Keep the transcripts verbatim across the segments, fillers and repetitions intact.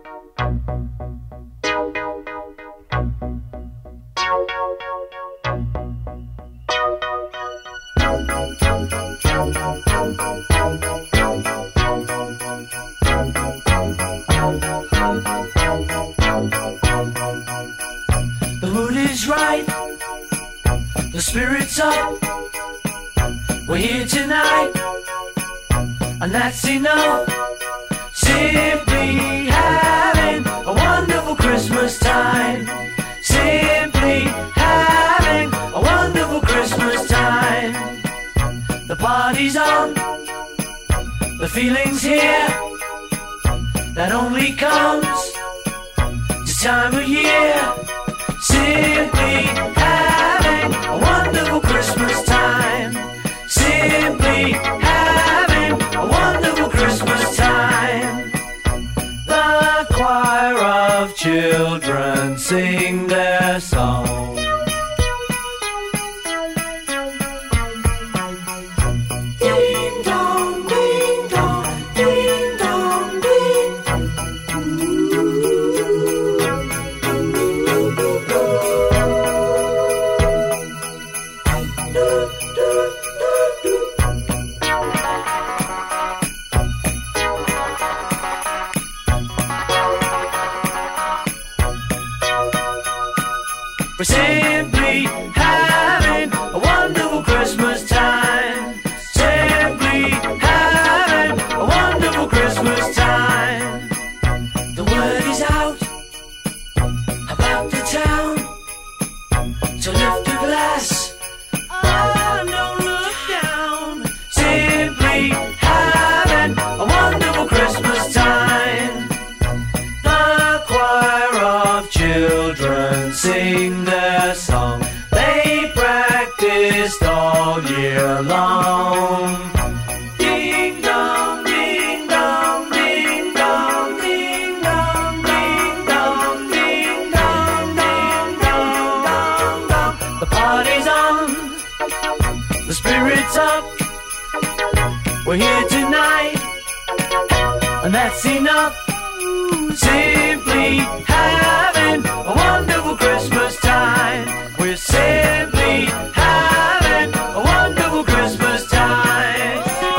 The mood is right, the spirit's up. We're here tonight, and that's enough. Simply having a wonderful Christmas time. Simply having a wonderful Christmas time. The party's on, the feeling's here. That only comes this time of year. Simply having a wonderful Christmas time. Simply having a wonderful Christmas time. The choir of children sing their song. Ding dong, ding dong, ding dong, ding. We're simply having a wonderful Christmas time. Simply having a wonderful Christmas time. The word is out about the town, so lift a glass, oh, don't look down. Simply having a wonderful Christmas time. The choir of children sing their song. They practiced all year long. Ding dong, ding dong, ding dong, ding dong, ding dong, ding dong, ding dong, dong, dong. The party's on, the spirit's up. We're here tonight, and that's enough. Simply having a wonderful Christmas time. We're simply having a wonderful Christmas time.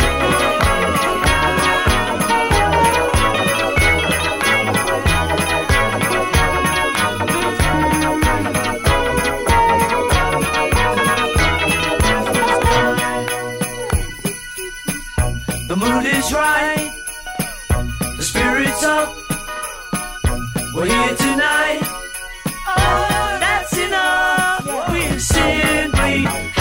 The mood is right, the spirit's up. We're here tonight, oh, that's enough. We're simply